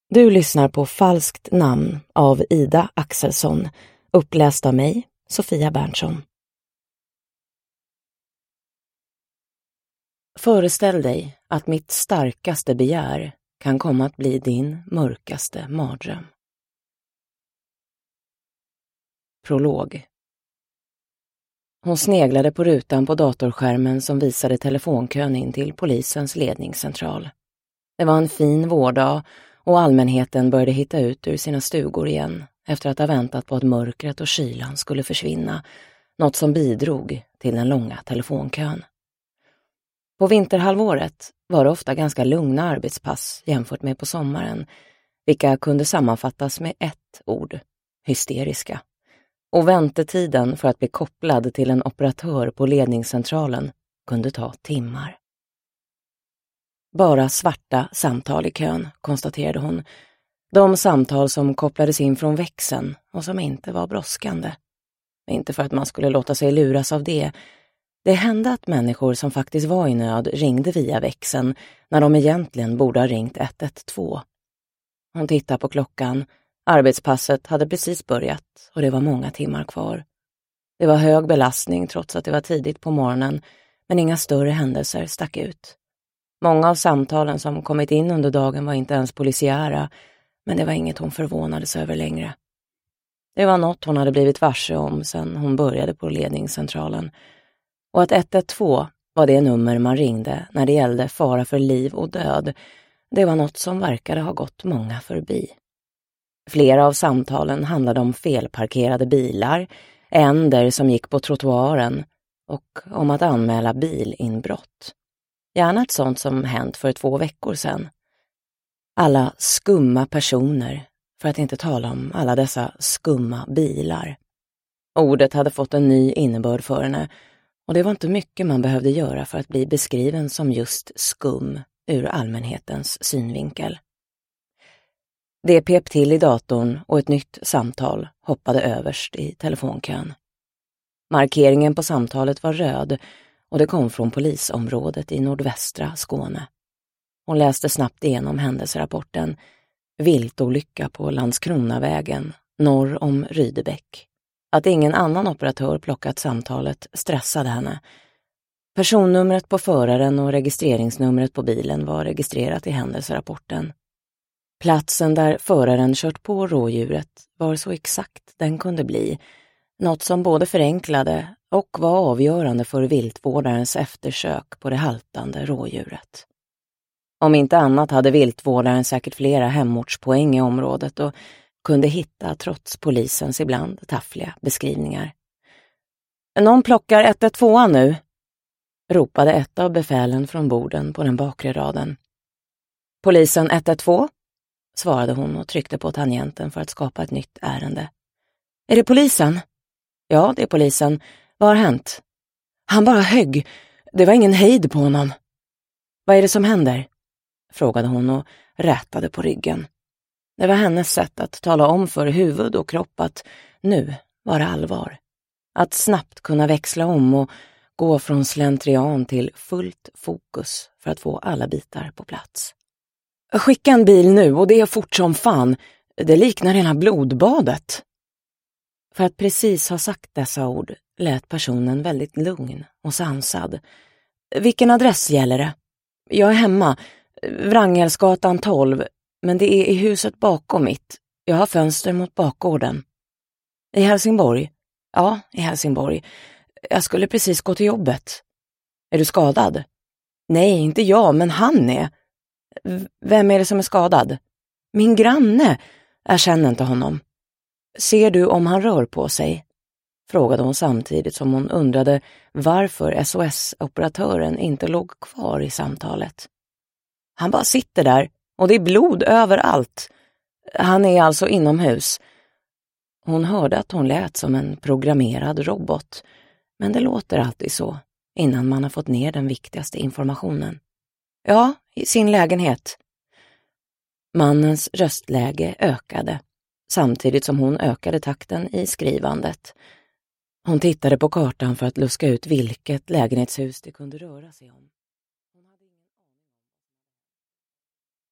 Du lyssnar på Falskt namn av Ida Axelsson, uppläst av mig, Sofia Berntsson. Föreställ dig att mitt starkaste begär kan komma att bli din mörkaste mardröm. Prolog. Hon sneglade på rutan på datorskärmen som visade telefonkön in till polisens ledningscentral. Det var en fin vårdag och allmänheten började hitta ut ur sina stugor igen efter att ha väntat på att mörkret och kylan skulle försvinna, något som bidrog till den långa telefonkön. På vinterhalvåret var det ofta ganska lugna arbetspass jämfört med på sommaren, vilka kunde sammanfattas med ett ord: hysteriska. Och väntetiden för att bli kopplad till en operatör på ledningscentralen kunde ta timmar. Bara svarta samtal i kön, konstaterade hon. De samtal som kopplades in från växeln och som inte var brådskande. Inte för att man skulle låta sig luras av det. Det hände att människor som faktiskt var i nöd ringde via växeln när de egentligen borde ha ringt 112. Hon tittade på klockan. Arbetspasset hade precis börjat och det var många timmar kvar. Det var hög belastning trots att det var tidigt på morgonen, men inga större händelser stack ut. Många av samtalen som kommit in under dagen var inte ens polisiära, men det var inget hon förvånades över längre. Det var något hon hade blivit varse om sedan hon började på ledningscentralen. Och att 112 var det nummer man ringde när det gällde fara för liv och död, det var något som verkade ha gått många förbi. Flera av samtalen handlade om felparkerade bilar, änder som gick på trottoaren och om att anmäla bilinbrott. Gärna ett sånt som hänt för 2 veckor sedan. Alla skumma personer, för att inte tala om alla dessa skumma bilar. Ordet hade fått en ny innebörd för henne och det var inte mycket man behövde göra för att bli beskriven som just skum ur allmänhetens synvinkel. Det pep till i datorn och ett nytt samtal hoppade överst i telefonkön. Markeringen på samtalet var röd och det kom från polisområdet i nordvästra Skåne. Hon läste snabbt igenom händelserapporten. Viltolycka på Landskronavägen, norr om Rydebäck. Att ingen annan operatör plockat samtalet stressade henne. Personnumret på föraren och registreringsnumret på bilen var registrerat i händelserapporten. Platsen där föraren kört på rådjuret var så exakt den kunde bli, något som både förenklade och var avgörande för viltvårdarens eftersök på det haltande rådjuret. Om inte annat hade viltvårdaren säkert flera hemortspoäng i området och kunde hitta trots polisens ibland taffliga beskrivningar. Någon plockar 112 nu, ropade ett av befälen från borden på den bakre raden. Polisen 112, svarade hon och tryckte på tangenten för att skapa ett nytt ärende. Är det polisen? Ja, det är polisen. Vad har hänt? Han bara högg. Det var ingen hejd på honom. Vad är det som händer? Frågade hon och rätade på ryggen. Det var hennes sätt att tala om för huvud och kropp att nu var det allvar. Att snabbt kunna växla om och gå från slentrian till fullt fokus för att få alla bitar på plats. Skicka en bil nu och det är fort som fan. Det liknar hela blodbadet. För att precis ha sagt dessa ord lät personen väldigt lugn och sansad. Vilken adress gäller det? Jag är hemma. Wranghällsgatan 12. Men det är i huset bakom mitt. Jag har fönster mot bakgården. I Helsingborg? Ja, i Helsingborg. Jag skulle precis gå till jobbet. Är du skadad? Nej, inte jag, men han är. Vem är det som är skadad? Min granne. Jag känner inte honom. Ser du om han rör på sig? Frågade hon samtidigt som hon undrade varför SOS-operatören inte låg kvar i samtalet. Han bara sitter där och det är blod överallt. Han är alltså inomhus. Hon hörde att hon lät som en programmerad robot, men det låter alltid så innan man har fått ner den viktigaste informationen. Ja, i sin lägenhet. Mannens röstläge ökade, samtidigt som hon ökade takten i skrivandet. Hon tittade på kartan för att luska ut vilket lägenhetshus det kunde röra sig om.